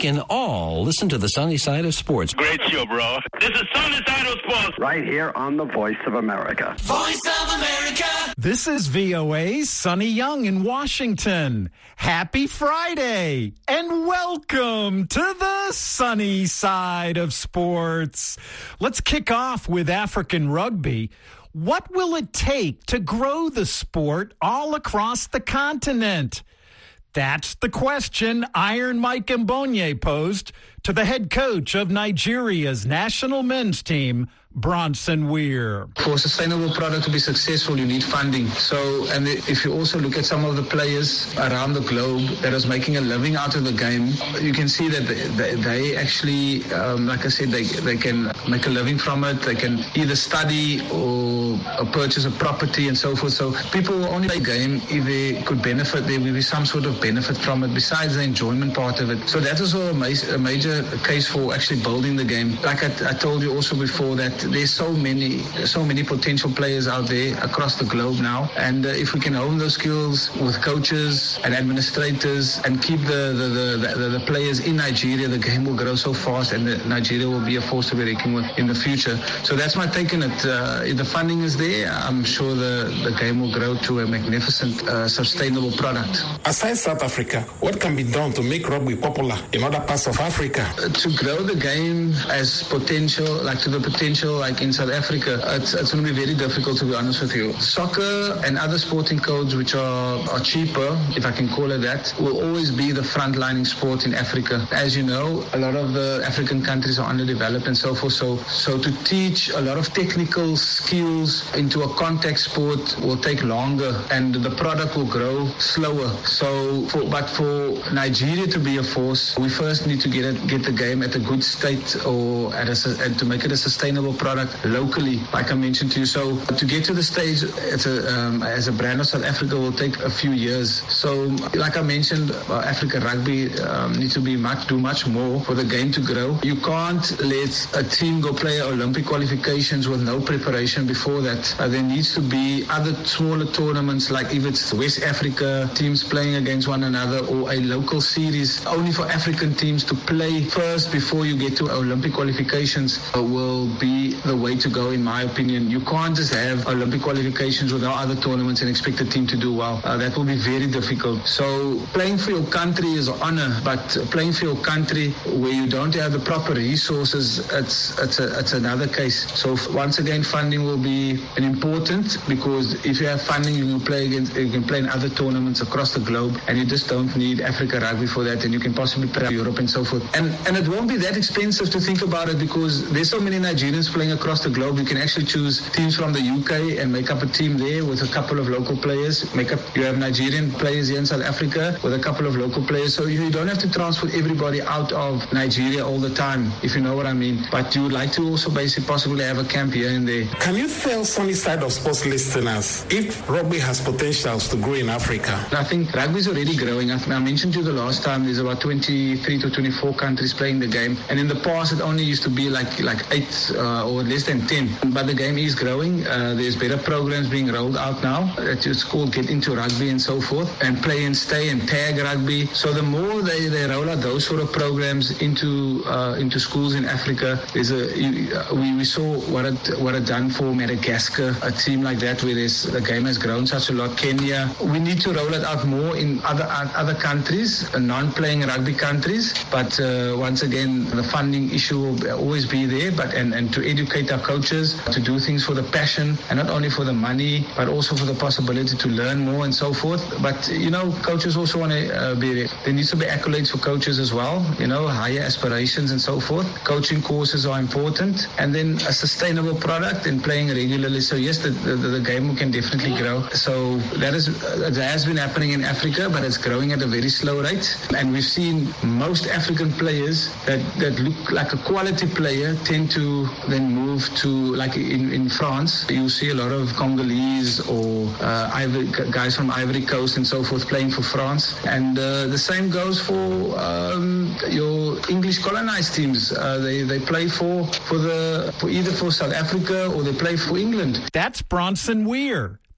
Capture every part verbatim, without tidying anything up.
can all listen to the sunny side of sports. Great show, bro. This is Sunny Side of Sports. Right here on the Voice of America. Voice of America. This is V O A's Sonny Young in Washington. Happy Friday and welcome to the sunny side of sports. Let's kick off with African rugby. What will it take to grow the sport all across the continent? That's the question Iron Mike Mbonye posed to the head coach of Nigeria's national men's team, Bronson Weir. For a sustainable product to be successful, you need funding. So, and if you also look at some of the players around the globe that is making a living out of the game, you can see that they, they actually, um, like I said, they they can make a living from it. They can either study or, or purchase a property and so forth. So people will only play the game if they could benefit. There will be some sort of benefit from it besides the enjoyment part of it. So that is a, a major case for actually building the game. Like I, I told you also before, that there's so many, so many potential players out there across the globe now. And uh, if we can hone those skills with coaches and administrators and keep the the, the, the the players in Nigeria, the game will grow so fast, and the, Nigeria will be a force to be reckoned with in the future. So that's my take on it. Uh, if the funding is there, I'm sure the, the game will grow to a magnificent, uh, sustainable product. Aside South Africa, what can be done to make rugby popular in other parts of Africa? Uh, to grow the game as potential, like to the potential, like in South Africa, it's, it's going to be very difficult, to be honest with you. Soccer and other sporting codes which are, are cheaper, if I can call it that, will always be the frontlining sport in Africa. As you know, a lot of the African countries are underdeveloped and so forth. So, so to teach a lot of technical skills into a contact sport will take longer, and the product will grow slower. So, for, but for Nigeria to be a force, we first need to get it, get the game at a good state, or at a, and to make it a sustainable product locally, like I mentioned to you. So to get to the stage it's a, um, as a brand of South Africa will take a few years. So like I mentioned, uh, Africa Rugby um, needs to be much, do much more for the game to grow. You can't let a team go play Olympic qualifications with no preparation before that. Uh, there needs to be other smaller tournaments, like if it's West Africa teams playing against one another, or a local series only for African teams to play first before you get to Olympic qualifications uh, will be the way to go, in my opinion. You can't just have Olympic qualifications without other tournaments and expect the team to do well. Uh, that will be very difficult. So playing for your country is an honor, but playing for your country where you don't have the proper resources, it's it's, a, it's another case. So once again, funding will be an important, because if you have funding, you can play against, you can play in other tournaments across the globe, and you just don't need Africa Rugby for that, and you can possibly play Europe and so forth. And and it won't be that expensive to think about it, because there's so many Nigerians playing across the globe. You can actually choose teams from the U K and make up a team there with a couple of local players. Make up, you have Nigerian players here in South Africa with a couple of local players. So you don't have to transfer everybody out of Nigeria all the time, if you know what I mean. But you would like to also basically possibly have a camp here and there. Can you tell Sunny Side of Sports listeners if rugby has potentials to grow in Africa? I think rugby is already growing. I, I mentioned to you the last time, there's about twenty-three to twenty-four countries playing the game. And in the past, it only used to be like, like eight uh, or less than ten. But the game is growing. Uh, there's better programs being rolled out now. It's called Get Into Rugby and so forth, and Play and Stay and Tag Rugby. So the more they, they roll out those sort of programs into uh, into schools in Africa, there's a you, uh, we, we saw what it what it done for Madagascar, a team like that where there's, the game has grown such a lot. Kenya. We need to roll it out more in other other countries, non-playing rugby countries. But uh, once again, the funding issue will always be there. But and, and to educate our coaches to do things for the passion, and not only for the money, but also for the possibility to learn more and so forth. But you know, coaches also want to uh, be there. There needs to be accolades for coaches as well. You know, higher aspirations and so forth. Coaching courses are important, and then a sustainable product and playing regularly. So yes, the, the, the game can definitely grow. So that is that has been happening in Africa, but it's growing at a very slow rate. And we've seen most African players that, that look like a quality player tend to then move to, like in, in France, you see a lot of Congolese or uh, Ivory, guys from Ivory Coast and so forth playing for France. And uh, the same goes for um, your English colonized teams. Uh, they, they play for, for, the, for either for South Africa or they play for England. That's Bronson Weir,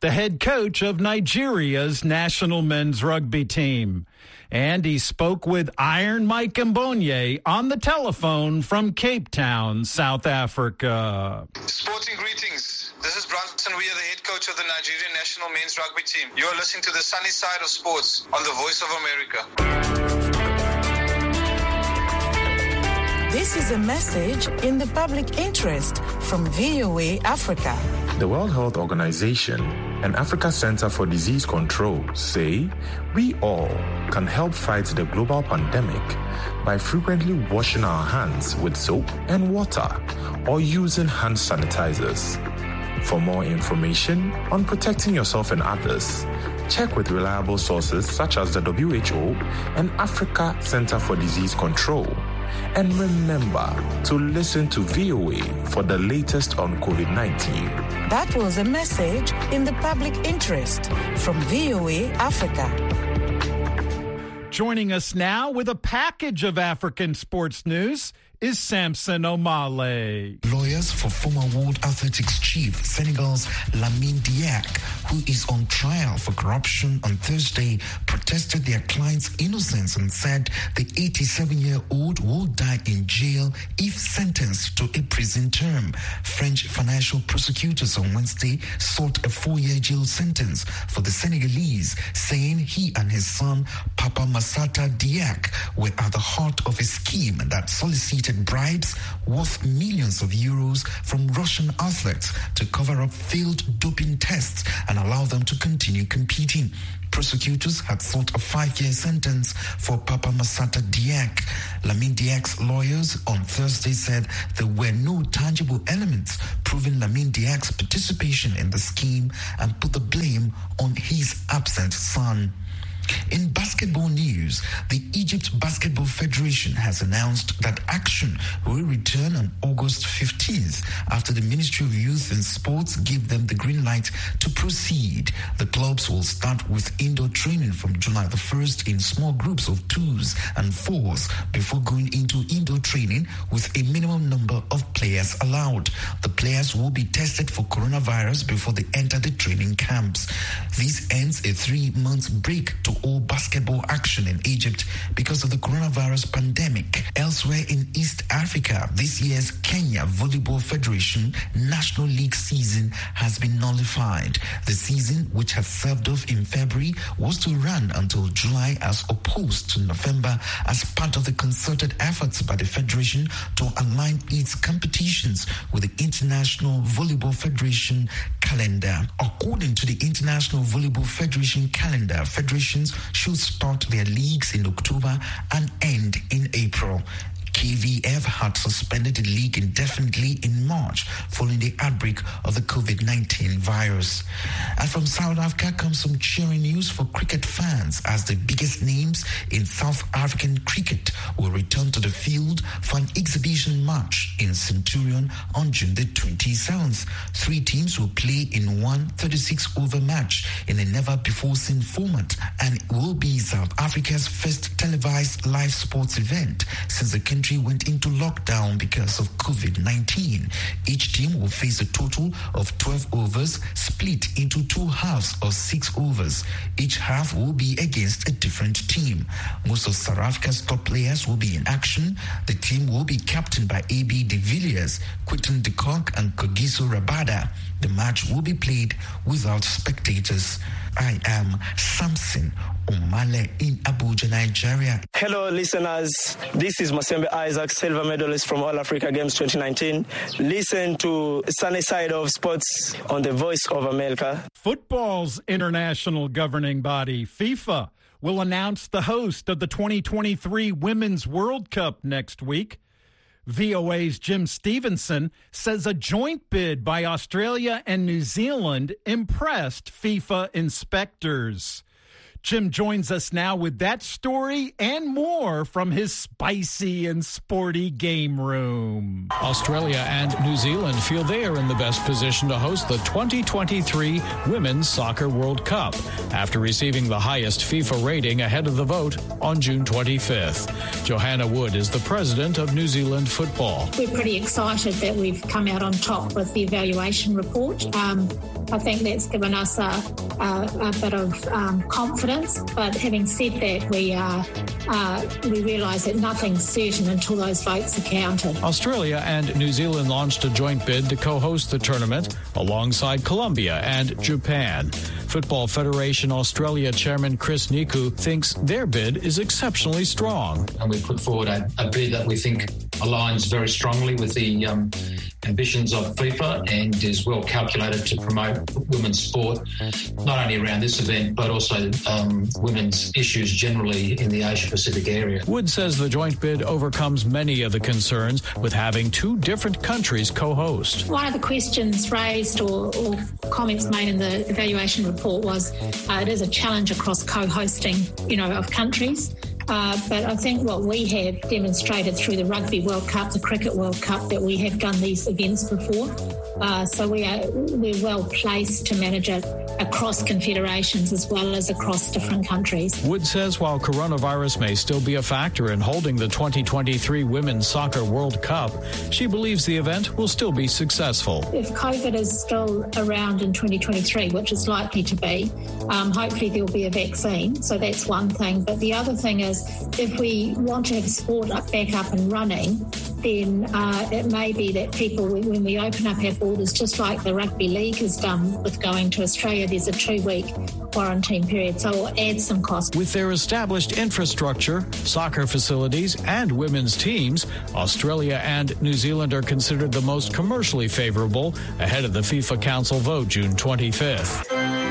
the head coach of Nigeria's national men's rugby team. And he spoke with Iron Mike Mbonye on the telephone from Cape Town, South Africa. Sporting greetings. This is Brunson Weir, the head coach of the Nigerian national men's rugby team. You are listening to the sunny side of sports on the Voice of America. This is a message in the public interest from V O A Africa. The World Health Organization and Africa Center for Disease Control say we all can help fight the global pandemic by frequently washing our hands with soap and water or using hand sanitizers. For more information on protecting yourself and others, check with reliable sources such as the W H O and Africa Center for Disease Control. And remember to listen to V O A for the latest on COVID nineteen. That was a message in the public interest from V O A Africa. Joining us now with a package of African sports news is Samson Omale. Lawyers for former World Athletics chief Senegal's Lamine Diack, who is on trial for corruption on Thursday, protested their client's innocence and said the eighty-seven-year-old will die in jail if sentenced to a prison term. French financial prosecutors on Wednesday sought a four-year jail sentence for the Senegalese, saying he and his son, Papa Massata Diack, were at the heart of a scheme that solicited bribes worth millions of euros from Russian athletes to cover up failed doping tests and allow them to continue competing. Prosecutors had sought a five-year sentence for Papa Massata Diack. Lamine Diack's lawyers on Thursday said there were no tangible elements proving Lamine Diack's participation in the scheme and put the blame on his absent son. In basketball news, the Egypt Basketball Federation has announced that action will return on August fifteenth after the Ministry of Youth and Sports gave them the green light to proceed. The clubs will start with indoor training from July the first in small groups of twos and fours before going into indoor training with a minimum number of players allowed. The players will be tested for coronavirus before they enter the training camps. This ends a three-month break to all basketball action in Egypt because of the coronavirus pandemic. Elsewhere in East Africa, this year's Kenya Volleyball Federation National League season has been nullified. The season, which had served off in February, was to run until July as opposed to November as part of the concerted efforts by the federation to align its competitions with the International Volleyball Federation calendar. According to the International Volleyball Federation calendar, federations should start their leagues in October and end in April. K V F had suspended the league indefinitely in March following the outbreak of the COVID nineteen virus. And from South Africa comes some cheering news for cricket fans as the biggest names in South African cricket will return to the field for an exhibition match in Centurion on June the twenty-seventh. Three teams will play in one thirty-six over match in a never-before-seen format, and it will be South Africa's first televised live sports event since the country went into lockdown because of COVID nineteen. Each team will face a total of twelve overs split into two halves of six overs. Each half will be against a different team. Most of South Africa's top players will be in action. The team will be captained by A B de Villiers, Quinton de Kock and Kagiso Rabada. The match will be played without spectators. I am Samson Omale in Abuja, Nigeria. Hello, listeners. This is Masembe Isaac, silver medalist from All Africa Games twenty nineteen. Listen to Sunny Side of Sports on the Voice of America. Football's international governing body, FIFA, will announce the host of the twenty twenty-three Women's World Cup next week. V O A's Jim Stevenson says a joint bid by Australia and New Zealand impressed FIFA inspectors. Jim joins us now with that story and more from his spicy and sporty game room. Australia and New Zealand feel they are in the best position to host the twenty twenty-three Women's Soccer World Cup after receiving the highest FIFA rating ahead of the vote on June twenty-fifth. Johanna Wood is the president of New Zealand Football. We're pretty excited that we've come out on top with the evaluation report. Um, I think that's given us a, a, a bit of um, confidence. But having said that, we uh, uh, we realise that nothing's certain until those votes are counted. Australia and New Zealand launched a joint bid to co-host the tournament alongside Colombia and Japan. Football Federation Australia Chairman Chris Niku thinks their bid is exceptionally strong. And we put forward a, a bid that we think aligns very strongly with the um, ambitions of FIFA and is well calculated to promote women's sport, not only around this event, but also um, women's issues generally in the Asia-Pacific area. Wood says the joint bid overcomes many of the concerns with having two different countries co-host. One of the questions raised or, or comments made in the evaluation report was uh, it is a challenge across co-hosting, you know, of countries. Uh, but I think what we have demonstrated through the Rugby World Cup, the Cricket World Cup, that we have done these events before. Uh, so we are, we're well placed to manage it across confederations as well as across different countries. Wood says while coronavirus may still be a factor in holding the twenty twenty-three Women's Soccer World Cup, she believes the event will still be successful. If COVID is still around in twenty twenty-three, which is likely to be, um, hopefully there'll be a vaccine. So that's one thing. But the other thing is, if we want to have sport up, back up and running, then uh, it may be that people, when we open up our borders, just like the Rugby League has done with going to Australia, there's a two-week quarantine period, so it will add some cost. With their established infrastructure, soccer facilities, and women's teams, Australia and New Zealand are considered the most commercially favorable ahead of the FIFA Council vote June twenty-fifth.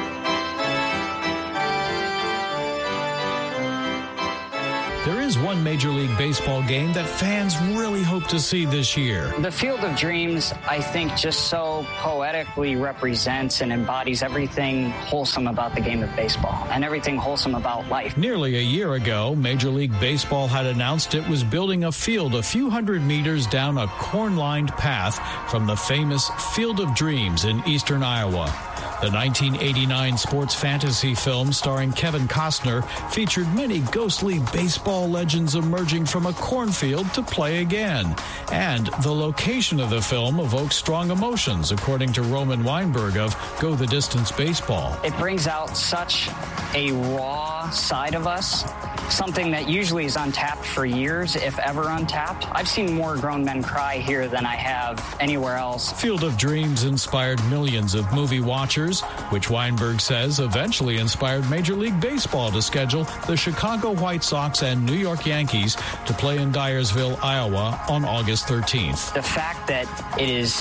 There is one Major League Baseball game that fans really hope to see this year. The Field of Dreams, I think, just so poetically represents and embodies everything wholesome about the game of baseball and everything wholesome about life. Nearly a year ago, Major League Baseball had announced it was building a field a few hundred meters down a corn-lined path from the famous Field of Dreams in eastern Iowa. The nineteen eighty-nine sports fantasy film starring Kevin Costner featured many ghostly baseball legends emerging from a cornfield to play again. And the location of the film evokes strong emotions, according to Roman Weinberg of Go the Distance Baseball. It brings out such a raw side of us, something that usually is untapped for years, if ever untapped. I've seen more grown men cry here than I have anywhere else. Field of Dreams inspired millions of movie watchers, which Weinberg says eventually inspired Major League Baseball to schedule the Chicago White Sox and New York Yankees to play in Dyersville, Iowa on August thirteenth. The fact that it is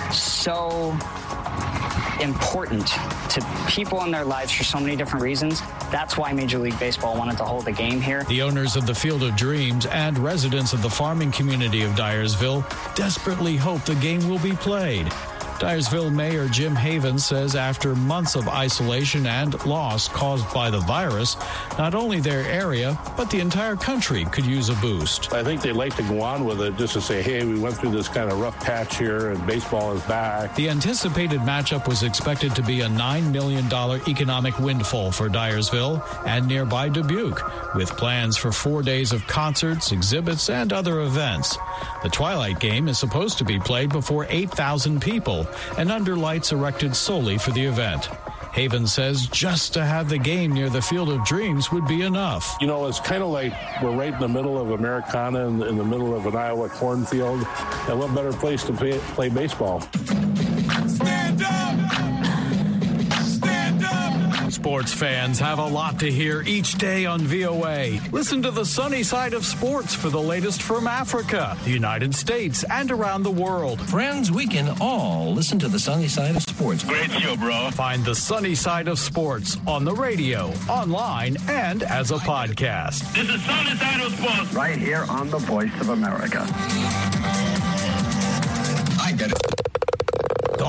so important to people in their lives for so many different reasons, that's why Major League Baseball wanted to hold the game here. The owners of the Field of Dreams and residents of the farming community of Dyersville desperately hope the game will be played. Dyersville Mayor Jim Havens says after months of isolation and loss caused by the virus, not only their area, but the entire country could use a boost. I think they'd like to go on with it just to say, hey, we went through this kind of rough patch here and baseball is back. The anticipated matchup was expected to be a nine million dollars economic windfall for Dyersville and nearby Dubuque, with plans for four days of concerts, exhibits, and other events. The Twilight game is supposed to be played before eight thousand people and under lights erected solely for the event. Havens says just to have the game near the Field of Dreams would be enough. You know, it's kind of like we're right in the middle of Americana, in, in the middle of an Iowa cornfield. And what better place to play, play baseball? Stand up! Stand up! Sports fans have a lot to hear each day on V O A. Listen to the sunny side of sports for the latest from Africa, the United States, and around the world. Friends, we can all listen to the sunny side of sports. Great show, bro. Find the sunny side of sports on the radio, online, and as a podcast. This is Sunny Side of Sports. Right here on the Voice of America. I get it. The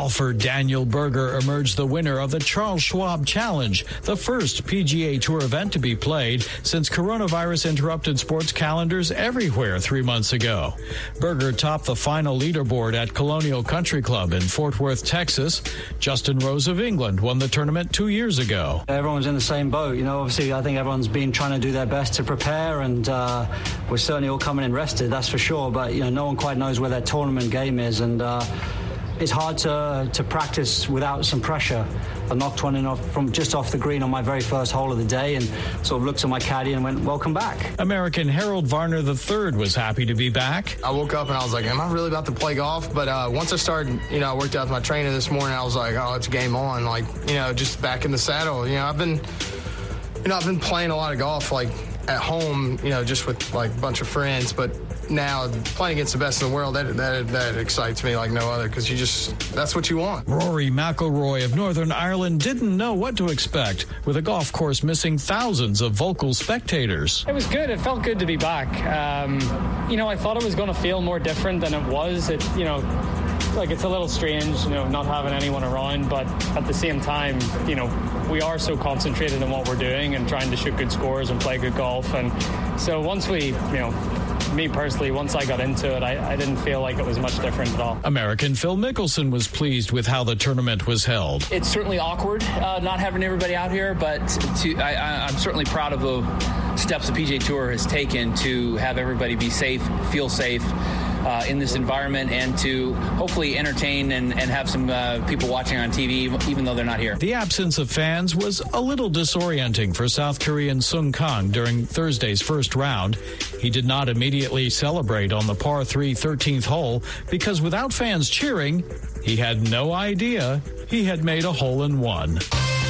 Golfer Daniel Berger emerged the winner of the Charles Schwab Challenge, the first P G A Tour event to be played since coronavirus interrupted sports calendars everywhere three months ago. Berger topped the final leaderboard at Colonial Country Club in Fort Worth, Texas. Justin Rose of England won the tournament two years ago. Everyone's in the same boat. You know, obviously, I think everyone's been trying to do their best to prepare, and uh, we're certainly all coming in rested, that's for sure. But, you know, no one quite knows where their tournament game is, and uh, it's hard to to practice without some pressure. I knocked one in off from just off the green on my very first hole of the day and sort of looked at my caddy and went, welcome back. American Harold Varner the third was happy to be back. I woke up and I was like, am I really about to play golf? But uh, once I started, you know, I worked out with my trainer this morning, I was like, oh, it's game on. Like, you know, just back in the saddle. You know, I've been, you know, I've been playing a lot of golf, like, at home, you know, just with, like, a bunch of friends, but now playing against the best in the world, that that, that excites me like no other, because you just, that's what you want. Rory McIlroy of Northern Ireland didn't know what to expect with a golf course missing thousands of vocal spectators. It was good. It felt good to be back. Um, you know, I thought it was going to feel more different than it was. It, you know, like it's a little strange, you know, not having anyone around, but at the same time, you know, we are so concentrated on what we're doing and trying to shoot good scores and play good golf. And so once we, you know, me personally, once I got into it, I, I didn't feel like it was much different at all. American Phil Mickelson was pleased with how the tournament was held. It's certainly awkward uh, not having everybody out here, but to, I, I'm certainly proud of the steps the P G A Tour has taken to have everybody be safe, feel safe uh, in this environment, and to hopefully entertain and, and have some uh, people watching on T V, even though they're not here. The absence of fans was a little disorienting for South Korean Sung Kang during Thursday's first round. He did not immediately celebrate on the par three thirteenth hole because without fans cheering, he had no idea he had made a hole-in-one.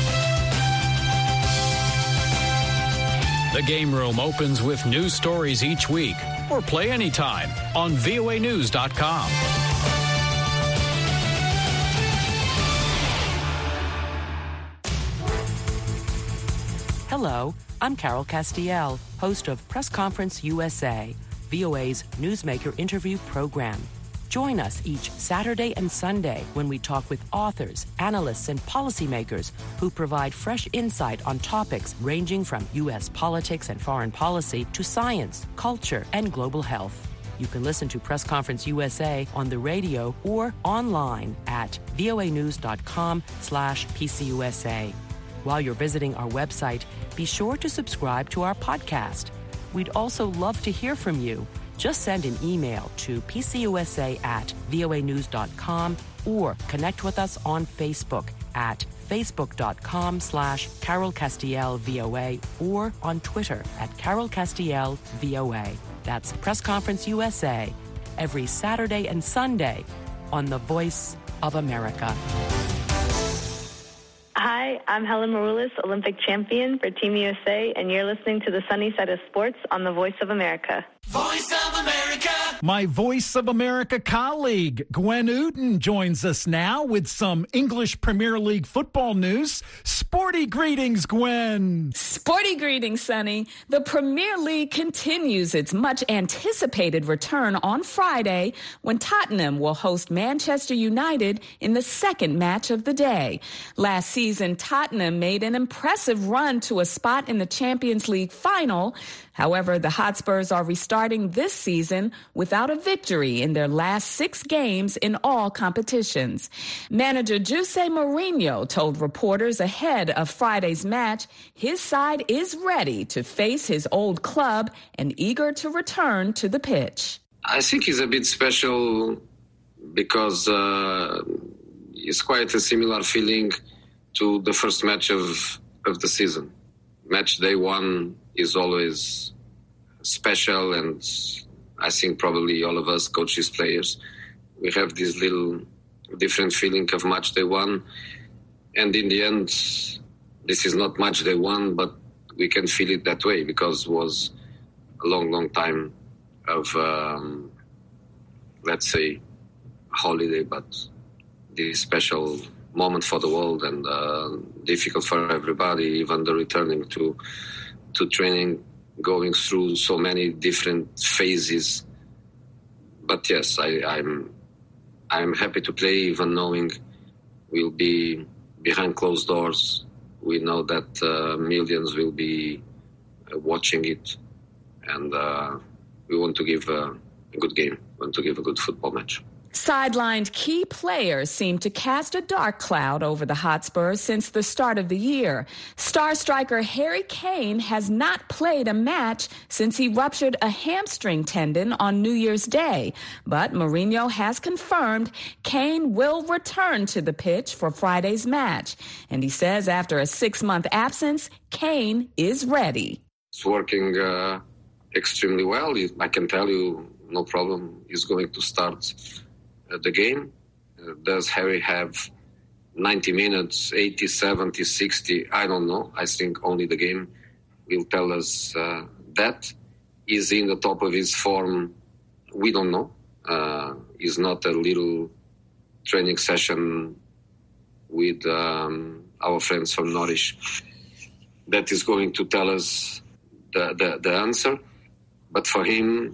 The Game Room opens with news stories each week, or play anytime on V O A news dot com. Hello, I'm Carol Castiel, host of Press Conference U S A, V O A's newsmaker interview program. Join us each Saturday and Sunday when we talk with authors, analysts, and policymakers who provide fresh insight on topics ranging from U S politics and foreign policy to science, culture, and global health. You can listen to Press Conference U S A on the radio or online at voa news dot com slash P C U S A. While you're visiting our website, be sure to subscribe to our podcast. We'd also love to hear from you. Just send an email to P C U S A at voa news dot com or connect with us on Facebook at facebook dot com slash Carol Castiel V O A or on Twitter at Carol Castiel V O A. That's Press Conference U S A every Saturday and Sunday on The Voice of America. Hi, I'm Helen Maroulis, Olympic champion for Team U S A, and you're listening to the Sunny Side of Sports on The Voice of America. Voice of America. My Voice of America colleague, Gwen Uden, joins us now with some English Premier League football news. Sporty greetings, Gwen. Sporty greetings, Sonny. The Premier League continues its much-anticipated return on Friday when Tottenham will host Manchester United in the second match of the day. Last season, Tottenham made an impressive run to a spot in the Champions League final. However, the Hotspurs are restarting this season without a victory in their last six games in all competitions. Manager Jose Mourinho told reporters ahead of Friday's match his side is ready to face his old club and eager to return to the pitch. I think it's a bit special because uh, it's quite a similar feeling to the first match of, of the season. Match day one is always special, and I think probably all of us coaches, players, we have this little different feeling of match day one. And in the end, this is not match day one, but we can feel it that way because it was a long, long time of, um, let's say, holiday, but this special moment for the world and uh, difficult for everybody, even the returning to to training, going through so many different phases. But yes, I, I'm I'm happy to play, even knowing will be behind closed doors. We know that uh, millions will be uh, watching it, and uh, we want to give uh, a good game. We want to give a good football match. Sidelined key players seem to cast a dark cloud over the Hotspurs since the start of the year. Star striker Harry Kane has not played a match since he ruptured a hamstring tendon on New Year's Day. But Mourinho has confirmed Kane will return to the pitch for Friday's match. And he says after a six-month absence, Kane is ready. It's working uh, extremely well. I can tell you, no problem. He's going to start the game. Uh, does Harry have ninety minutes, eighty, seventy, sixty? I don't know. I think only the game will tell us uh, that. Is he in the top of his form? We don't know. Uh, is not a little training session with um, our friends from Norwich that is going to tell us the, the, the answer. But for him,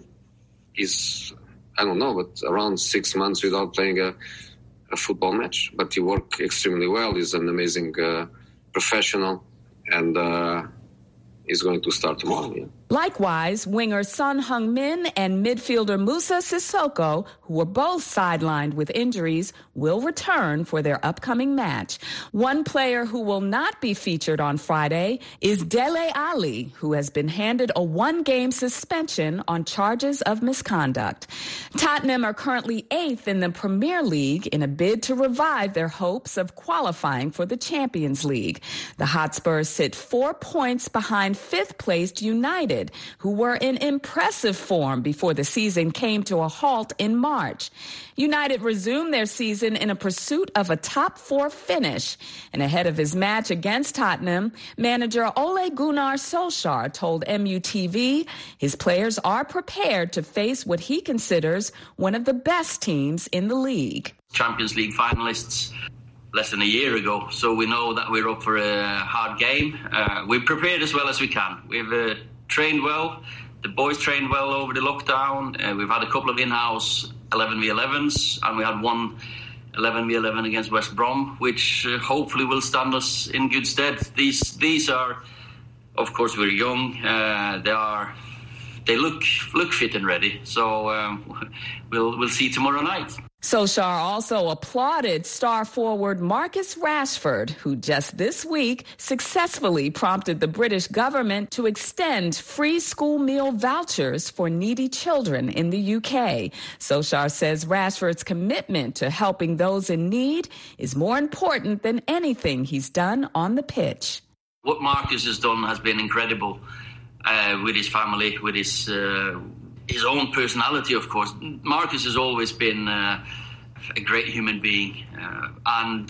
is I don't know, but around six months without playing a, a football match. But he worked extremely well. He's an amazing uh, professional, and uh, he's going to start tomorrow. Yeah. Likewise, winger Son Heung-min and midfielder Musa Sissoko, who were both sidelined with injuries, will return for their upcoming match. One player who will not be featured on Friday is Dele Alli, who has been handed a one-game suspension on charges of misconduct. Tottenham are currently eighth in the Premier League in a bid to revive their hopes of qualifying for the Champions League. The Hotspurs sit four points behind fifth-placed United, who were in impressive form before the season came to a halt in March. United resumed their season in a pursuit of a top four finish. And ahead of his match against Tottenham, manager Ole Gunnar Solskjaer told M U T V his players are prepared to face what he considers one of the best teams in the league. Champions League finalists less than a year ago, so we know that we're up for a hard game. Uh, we've prepared as well as we can. We've uh, trained well. The boys trained well over the lockdown. Uh, we've had a couple of in-house eleven v elevens, and we had one eleven v eleven against West Brom, which uh, hopefully will stand us in good stead. These these are, of course, we're young. Uh, they are, they look look fit and ready. So um, we'll we'll see tomorrow night. Solskjaer also applauded star forward Marcus Rashford, who just this week successfully prompted the British government to extend free school meal vouchers for needy children in the U K. Solskjaer says Rashford's commitment to helping those in need is more important than anything he's done on the pitch. What Marcus has done has been incredible uh, with his family, with his... Uh, his own personality, of course. Marcus has always been uh, a great human being. Uh, and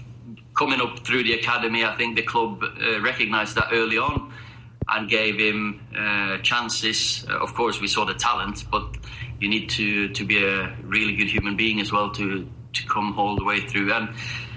coming up through the academy, I think the club uh, recognised that early on and gave him uh, chances. Uh, of course, we saw the talent, but you need to, to be a really good human being as well to, to come all the way through. And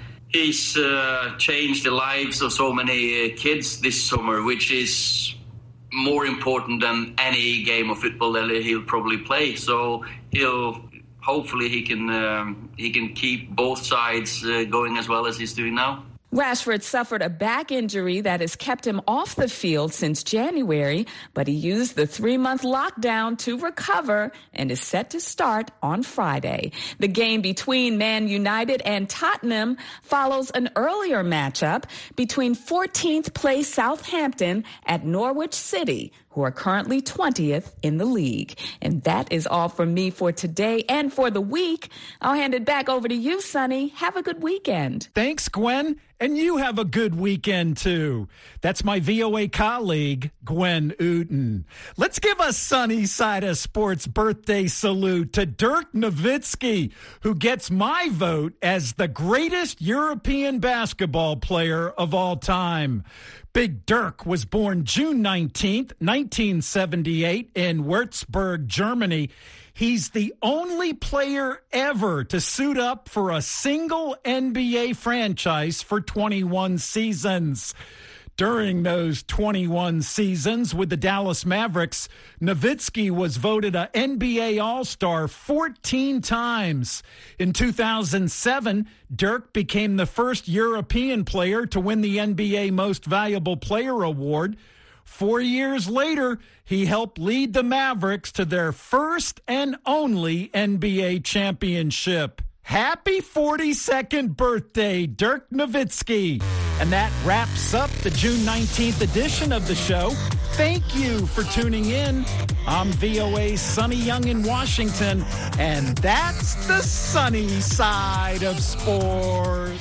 he's uh, changed the lives of so many uh, kids this summer, which is more important than any game of football that he'll probably play. So he'll hopefully he can um, he can keep both sides uh, going as well as he's doing now. Rashford suffered a back injury that has kept him off the field since January, but he used the three-month lockdown to recover and is set to start on Friday. The game between Man United and Tottenham follows an earlier matchup between fourteenth place Southampton at Norwich City, who are currently twentieth in the league. And that is all from me for today and for the week. I'll hand it back over to you, Sonny. Have a good weekend. Thanks, Gwen. And you have a good weekend, too. That's my V O A colleague, Gwen Uten. Let's give a Sunny Side of Sports birthday salute to Dirk Nowitzki, who gets my vote as the greatest European basketball player of all time. Big Dirk was born June nineteenth, nineteen seventy-eight in Würzburg, Germany. He's the only player ever to suit up for a single N B A franchise for twenty-one seasons. During those twenty-one seasons with the Dallas Mavericks, Nowitzki was voted a N B A All-Star fourteen times. In two thousand seven, Dirk became the first European player to win the N B A Most Valuable Player award. Four years later, he helped lead the Mavericks to their first and only N B A championship. Happy forty-second birthday, Dirk Nowitzki. And that wraps up the June nineteenth edition of the show. Thank you for tuning in. I'm V O A's Sonny Young in Washington, and that's the sunny side of sports.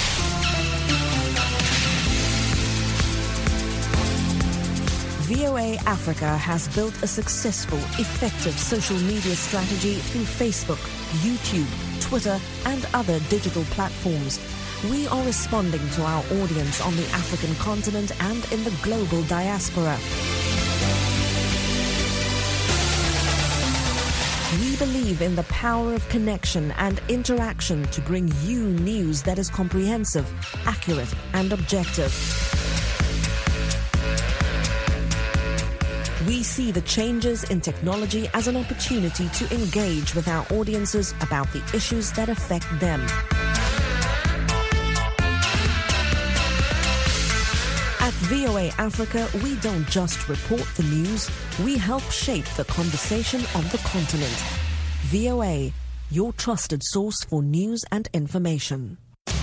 V O A Africa has built a successful, effective social media strategy through Facebook, YouTube, Twitter, and other digital platforms. We are responding to our audience on the African continent and in the global diaspora. We believe in the power of connection and interaction to bring you news that is comprehensive, accurate, and objective. We see the changes in technology as an opportunity to engage with our audiences about the issues that affect them. At V O A Africa, we don't just report the news, we help shape the conversation on the continent. V O A, your trusted source for news and information.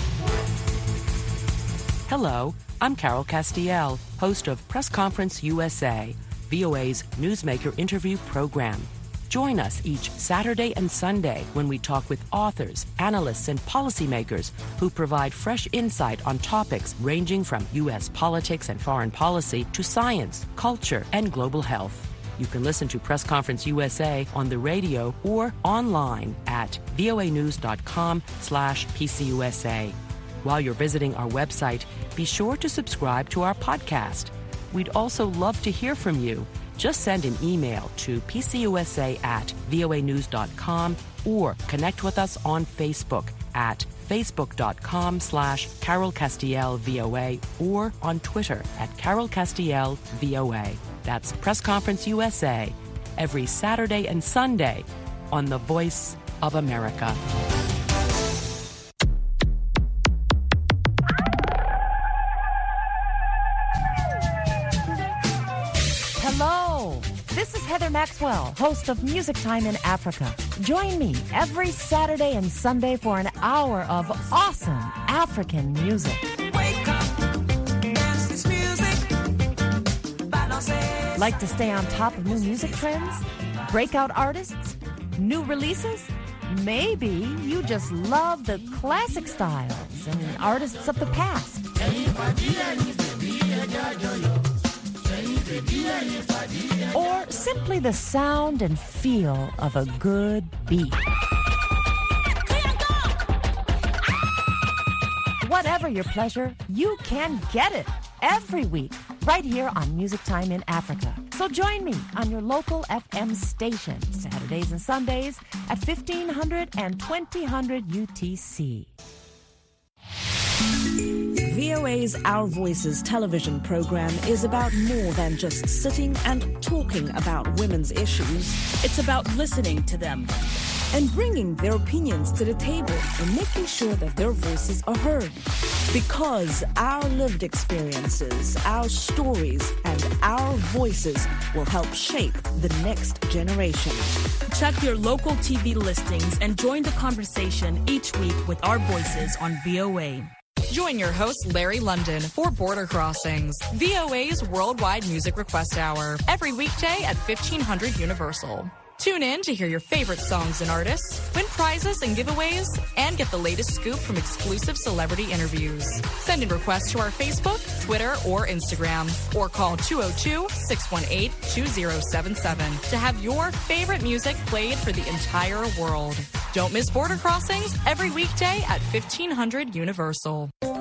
Hello, I'm Carol Castiel, host of Press Conference U S A, V O A's newsmaker interview program. Join us each Saturday and Sunday when we talk with authors, analysts, and policymakers who provide fresh insight on topics ranging from U S politics and foreign policy to science, culture, and global health. You can listen to Press Conference U S A on the radio or online at voanews.com slash PCUSA. While you're visiting our website, be sure to subscribe to our podcast. We'd also love to hear from you. Just send an email to pcusa at voanews dot com or connect with us on Facebook at facebook.com slash Carol Castiel VOA or on Twitter at Carol Castiel VOA. That's Press Conference U S A every Saturday and Sunday on The Voice of America. Hello, this is Heather Maxwell, host of Music Time in Africa. Join me every Saturday and Sunday for an hour of awesome African music. Wake up, dance this music. Like to stay on top of new music trends? Breakout artists? New releases? Maybe you just love the classic styles and artists of the past. Or simply the sound and feel of a good beat. Whatever your pleasure, you can get it every week right here on Music Time in Africa. So join me on your local F M station Saturdays and Sundays at fifteen hundred and twenty hundred U T C. V O A's Our Voices television program is about more than just sitting and talking about women's issues. It's about listening to them and bringing their opinions to the table and making sure that their voices are heard. Because our lived experiences, our stories, and our voices will help shape the next generation. Check your local T V listings and join the conversation each week with our voices on V O A. Join your host, Larry London, for Border Crossings, V O A's Worldwide Music Request Hour, every weekday at fifteen hundred Universal. Tune in to hear your favorite songs and artists, win prizes and giveaways, and get the latest scoop from exclusive celebrity interviews. Send in requests to our Facebook, Twitter, or Instagram, or call two oh two, six one eight, two oh seven seven to have your favorite music played for the entire world. Don't miss Border Crossings every weekday at fifteen hundred Universal.